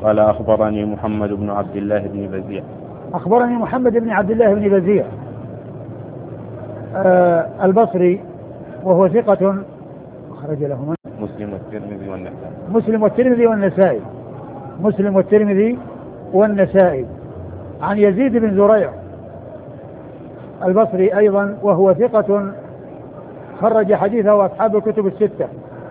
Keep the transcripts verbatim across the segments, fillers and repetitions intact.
قال أخبرني محمد بن عبد الله بن بزيع. أخبرني محمد بن عبد الله بن بزيع آه البصري وهو ثقة أخرج له مسلم والترمذي والنسائي. مسلم والترمذي والنسائي مسلم والترمذي والنسائي عن يزيد بن زريع البصري أيضا وهو ثقة خرج حديثه أصحاب الكتب الستة.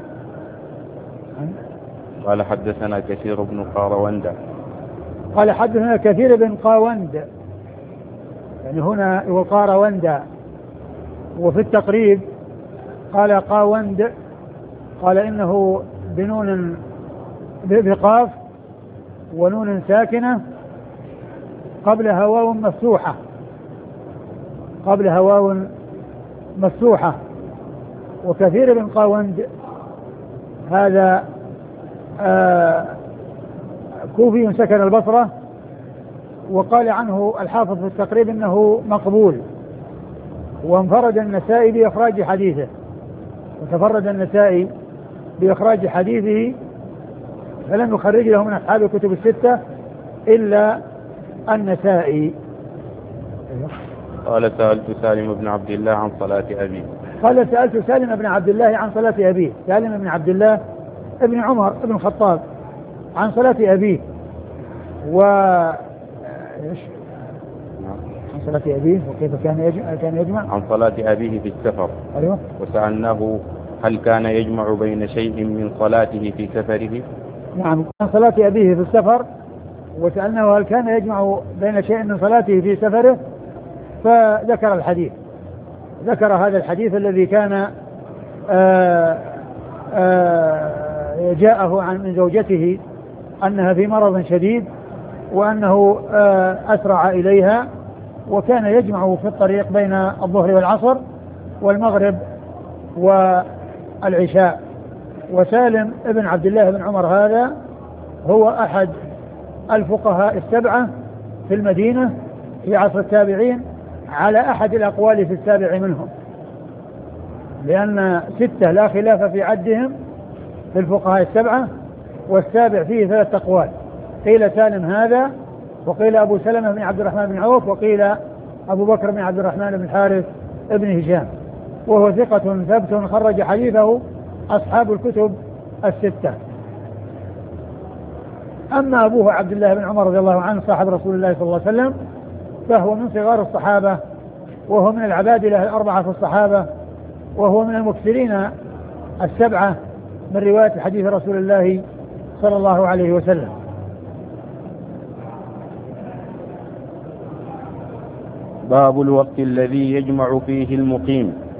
قال حدثنا كثير بن قاروند. قال حدثنا كثير بن قاوند يعني هنا هو قاروند وفي التقريب قال قاوند قال إنه بنون بقاف ونون ساكنة قبلها واو مفتوحة قبلها واو مفتوحة. وكثير بن قاوند هذا آه كوفي سكن البصرة وقال عنه الحافظ في التقريب انه مقبول وانفرد النسائي بإخراج حديثه وتفرد النسائي بإخراج حديثه فلم يخرج له من أصحاب الكتب الستة إلا النسائي. قال سألت سالم بن عبد الله عن صلاة أبيه. قال سألت سالم بن عبد الله عن صلاة أبيه. سالم بن عبد الله ابن عمر ابن الخطاب عن صلاة أبيه و إيش عن صلاة أبيه وكيف كان يجمع كان يجمع عن صلاة أبيه في السفر. أيوة. وسألناه هل كان يجمع بين شيء من صلاته في سفره. نعم عن صلاة أبيه في السفر وسألناه هل كان يجمع بين شيء من صلاته في سفره فذكر الحديث ذكر هذا الحديث الذي كان آآ آآ جاءه عن من زوجته أنها في مرض شديد وأنه أسرع إليها وكان يجمع في الطريق بين الظهر والعصر والمغرب والعشاء. وسالم ابن عبد الله بن عمر هذا هو أحد الفقهاء السبعة في المدينة في عصر التابعين على أحد الأقوال في السابع منهم لأن ستة لا خلاف في عدهم في الفقهاء السبعة والسابع فيه ثلاث أقوال قيل سالم هذا وقيل أبو سلمة بن عبد الرحمن بن عوف وقيل أبو بكر بن عبد الرحمن بن الحارث ابن هشام وهو ثقة ثبت خرج حديثه أصحاب الكتب الستة. أما أبوه عبد الله بن عمر رضي الله عنه صاحب رسول الله صلى الله عليه وسلم فهو من صغار الصحابة وهو من العبادلة الأربعة في الصحابة وهو من المكثرين السبعة من رواية حديث رسول الله صلى الله عليه وسلم. باب الوقت الذي يجمع فيه المقيم.